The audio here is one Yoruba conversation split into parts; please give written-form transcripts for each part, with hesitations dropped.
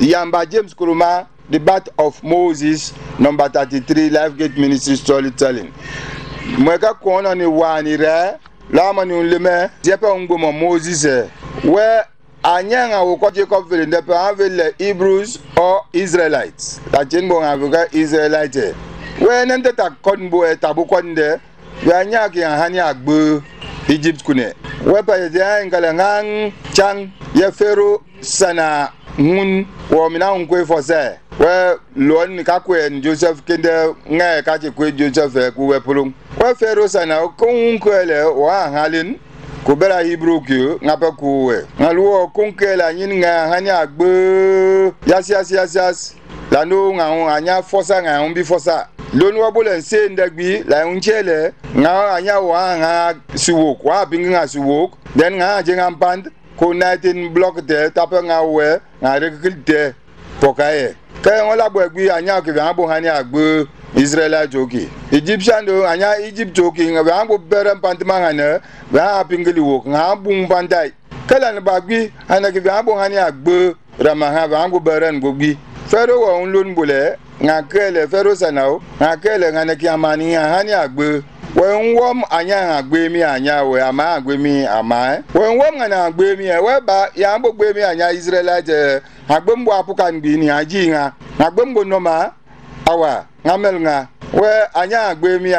Yamba James Kuruma, The Birth of Moses, number 33, Lifegate Ministry Storytelling. Mweka kuona ni wani re, lama ni unleme, jepe ungumo Moses we anyanga uko Jacob vile ndepe anvile Hebrews or Israelites. La chenbo ngavuka Israelite. We nende ta konbo tabu konde, we anyaki hani agbu Egypt kune. We pa yedea ingalangang chang ye Pharaoh sana ngun wo mina unkwe fose. We luon ni kakwe Joseph kende ngaye kache kwe Joseph kuwe pulung. We Pharaoh sana kunkwele wa halin kubera Hebrew kyo ngape kuwe. Ngaluo kunkela nyin nga hanya agbe yas. Lanu nga anya fosa nga umbi fosa. Lonu wabule nse ndagbi la unchele nga anya wa nga suwok wa bingi nga suwok. Den nga jenga mpand ko 19 block te tape nga we nga rekilite pokaye. Kaya ngola bwegbi anya ke nga bo hanya agbe Israel joki. Egyptian do anya Egypt joki nga ba bo bere mpandima ngane ba pingili wok nga bu mpandai. Kala ne bagbi ana ke ba bo hanya agbe ramaha ba bo bere ngogbi. Pharaoh wa unlon bole nga kele Pharaoh sanao nga kele nga ne kiamani hanya agbe. When wom anya agbe mi anya we ama agbe mi ama. When wom nga agbe mi we ba ya bo gbe mi anya Israelite agbe mbo apukan bi ni aji nga. Agbe mbo noma awa ngamel nga we anya agbe mi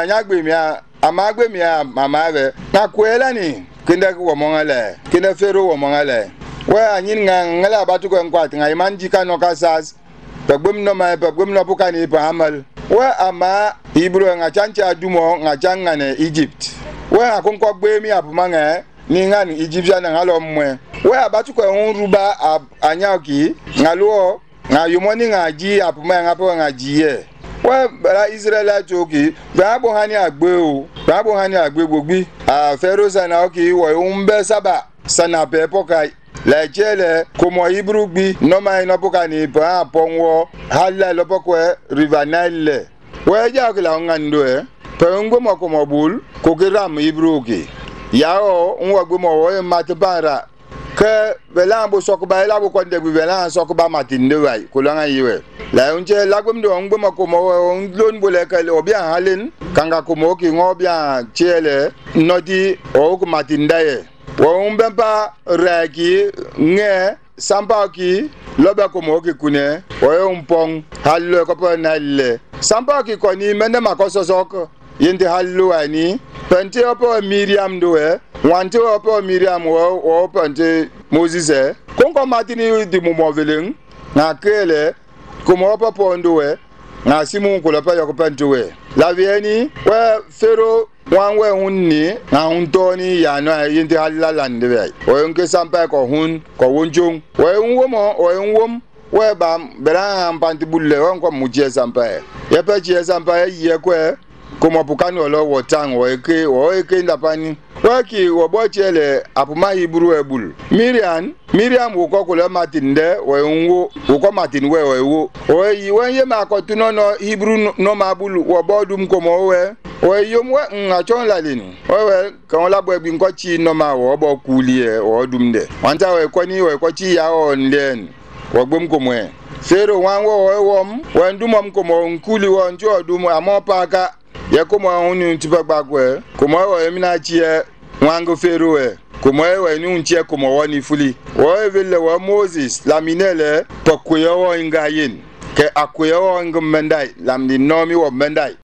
ama agbe mi ama be na kwela ni kinde ko mongale kinde Pharaoh wo mongale we anyin nga ngala batu ko nkwat nga imanji kano kasas pagbem no ma pagbem no pokani pa amal we ama Hebrew nga chancha dumo nga changa ne Egypt we akonko gbe mi apuma nga ni nga ni Egyptian nga lo mwe we abatu ko ruba anya ki ngaluo nga yumoni nga ji apuma nga po nga jiye we bara Israel joki ba bo hani agbe o ba bo hani agbe gbogbi Pharaoh sana oki wo umbe saba sana pe pokai la chele komo Hebrew bi no mai no poka ni pa ponwo hala lo pokwe river Nile we ja kila ngando pe ngbo mo komo bul ko kiram Hebrew ki yao nwa gbo mo wo matbara ke belambo sokuba elabo konde bi belan sokuba matinde wai kulanga yiwe la unje lagum do ngbo makomo ndlon bole kale obi halen kanga komo ki ngobia chele nodi o ku matindaye wo mbempa raki nge samba ki lobe komo ki kune o umpong hallo ko pa nalle samba ki koni mende makoso soko yende hallo ani pente opo Miriam doe wante opo Miriam wo pente Moses konko matini di mumoveleng na kele komo opo pondoe na simu ko lopa yoko pentoe la vieni we Pharaoh wanwe hunni na huntoni ya no yende halalande we o nke sampa ko hun ko wonjong we ba bera mpanti bulle wonko mujie sampa ye pe jie sampa ye kwe como pukani olo wotang o eke ndapani waki wobochele apuma Hebrew ebul Miriam ukokole matinde wo uko matin wo wenye makotuno no Hebrew no mabulu wobodum komo we yomwe ngachon lalinu we kan la bwe bi nkochi no ma wo bo kulie wo dumde wanta we kochi ya onden wogbom komwe Pharaoh wanwo wom wendumom komo nkuli wo njo dum amopaka ye komo hunu ntibagwe komo wo emina chie wango Pharaoh komo we ni unchie komo woni fuli wo evele wo Moses laminele pokuyo wo ngayin ke akuyo wo ngmendai lamdi nomi wo mendai